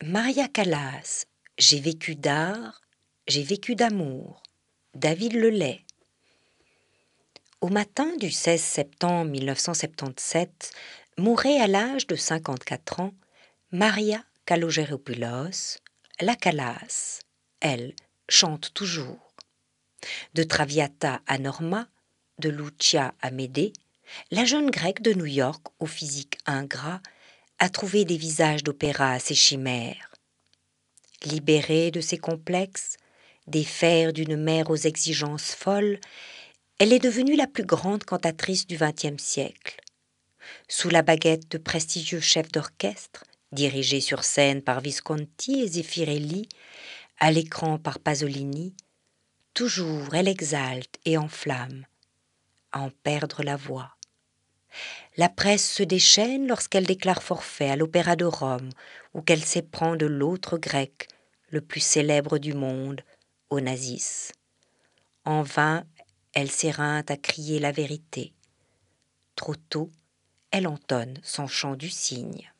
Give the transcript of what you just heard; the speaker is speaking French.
Maria Callas, j'ai vécu d'art, j'ai vécu d'amour. David Lelay. Au matin du 16 septembre 1977, mourait à l'âge de 54 ans Maria Kalogeropoulos, la Callas. Elle chante toujours. De Traviata à Norma, de Lucia à Médée, la jeune grecque de New York au physique ingrat a trouvé des visages d'opéra à ses chimères. Libérée de ses complexes, défaire d'une mère aux exigences folles, elle est devenue la plus grande cantatrice du XXe siècle. Sous la baguette de prestigieux chefs d'orchestre, dirigés sur scène par Visconti et Zeffirelli, à l'écran par Pasolini, toujours elle exalte et enflamme, à en perdre la voix. La presse se déchaîne lorsqu'elle déclare forfait à l'Opéra de Rome ou qu'elle s'éprend de l'autre grec, le plus célèbre du monde, Onassis. En vain, elle s'éreinte à crier la vérité. Trop tôt, elle entonne son chant du cygne.